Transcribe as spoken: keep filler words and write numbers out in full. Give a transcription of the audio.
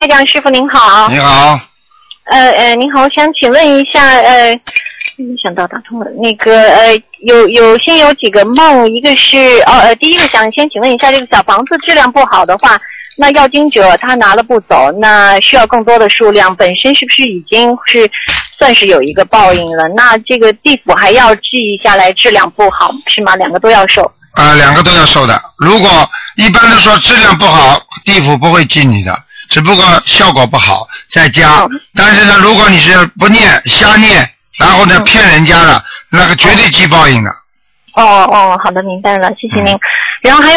台长师傅您好。 你好。 呃呃，您好，我想请问一下，呃，没想到打通了。那个呃，有有先有几个梦，一个是哦呃，第一个想先请问一下，这个小房子质量不好的话，那要经者他拿了不走，那需要更多的数量，本身是不是已经是算是有一个报应了？那这个地府还要记下来质量不好是吗？两个都要受？ 啊、呃，两个都要受的。如果一般的说质量不好，地府不会记你的。只不过效果不好再加、哦、但是呢如果你是不念瞎念然后呢、嗯、骗人家的那个绝对记报应的。 哦哦好的明白了谢谢您、嗯、然后还有